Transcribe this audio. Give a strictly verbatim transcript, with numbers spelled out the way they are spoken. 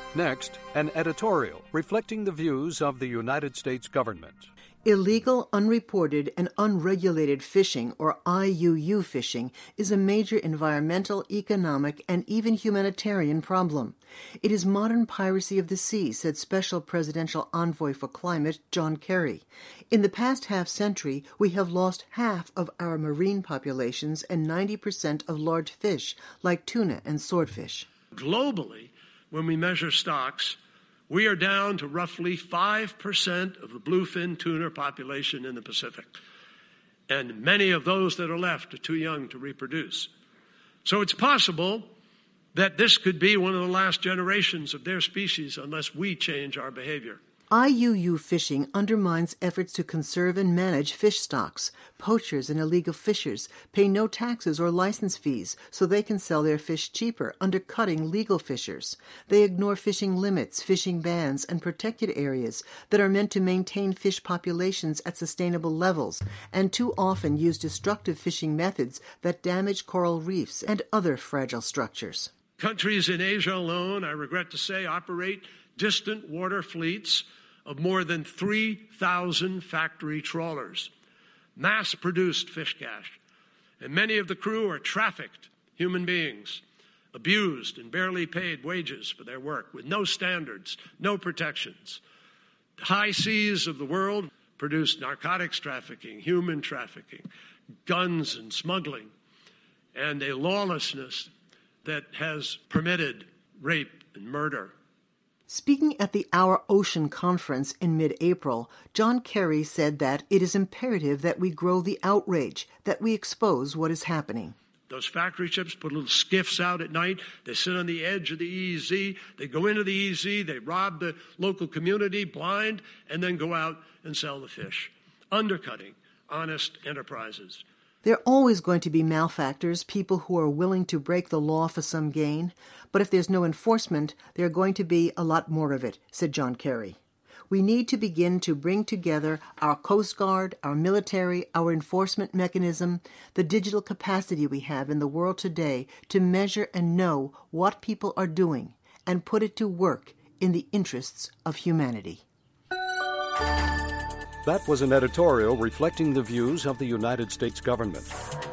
Next, an editorial reflecting the views of the United States government. Illegal, unreported, and unregulated fishing, or I U U fishing, is a major environmental, economic, and even humanitarian problem. It is modern piracy of the sea, said Special Presidential Envoy for Climate John Kerry. In the past half-century, we have lost half of our marine populations and ninety percent of large fish, like tuna and swordfish. Globally, when we measure stocks, we are down to roughly five percent of the bluefin tuna population in the Pacific. And many of those that are left are too young to reproduce. So it's possible that this could be one of the last generations of their species unless we change our behavior. I U U fishing undermines efforts to conserve and manage fish stocks. Poachers and illegal fishers pay no taxes or license fees, so they can sell their fish cheaper, undercutting legal fishers. They ignore fishing limits, fishing bans, and protected areas that are meant to maintain fish populations at sustainable levels, and too often use destructive fishing methods that damage coral reefs and other fragile structures. Countries in Asia alone, I regret to say, operate distant water fleets of more than three thousand factory trawlers, mass-produced fish cash, and many of the crew are trafficked human beings, abused and barely paid wages for their work, with no standards, no protections. The high seas of the world produce narcotics trafficking, human trafficking, guns and smuggling, and a lawlessness that has permitted rape and murder. Speaking at the Our Ocean Conference in mid-April, John Kerry said that it is imperative that we grow the outrage, that we expose what is happening. Those factory ships put little skiffs out at night. They sit on the edge of the E E Z. They go into the E E Z. They rob the local community blind and then go out and sell the fish, undercutting honest enterprises. There are always going to be malefactors, people who are willing to break the law for some gain. But if there's no enforcement, there are going to be a lot more of it, said John Kerry. We need to begin to bring together our Coast Guard, our military, our enforcement mechanism, the digital capacity we have in the world today to measure and know what people are doing and put it to work in the interests of humanity. That was an editorial reflecting the views of the United States government.